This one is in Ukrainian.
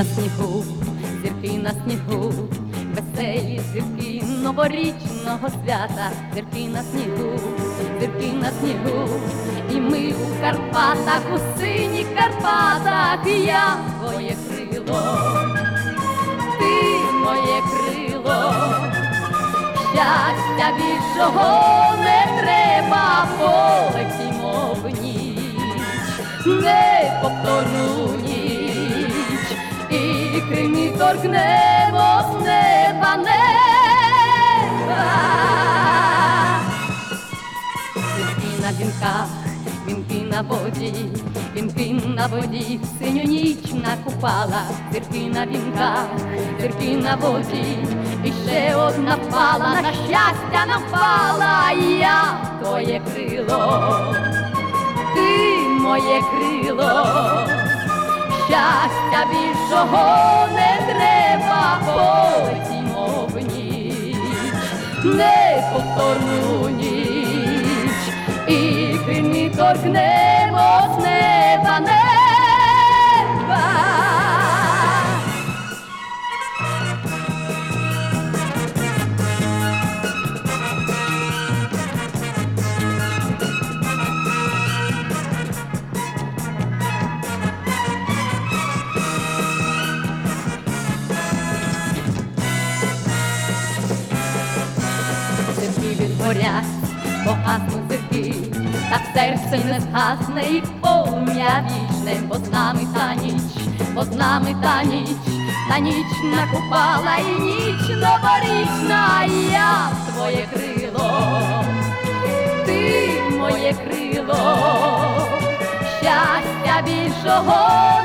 на снігу, зірки на снігу, веселі зірки новорічного свята, зірки на снігу, зірки на снігу, і ми у Карпатах, у синіх Карпатах, і я твоє крило, ти моє крило, щастя більшого не треба, полетімо в ніч, неповторну ніч, і крильми торкнемо з неба, неба. Вінки на вінках, вінки на воді, вінки на воді, в синю ніч накупала, зірки на вінках, зірки на воді, і ще одна впала, на щастя нам впала, і я твоє крило, ти моє крило, щастя більшого не треба, полетімо в ніч, неповторну ніч, і крильми торкнемо з неба, неба. Зірки відгорять, погаснуть зірки, та в серці не згасне і полум'я вічне, бо з нами та ніч, бо з нами та ніч накупала, і ніч новорічна, і я твоє крило, ти моє крило, щастя більшого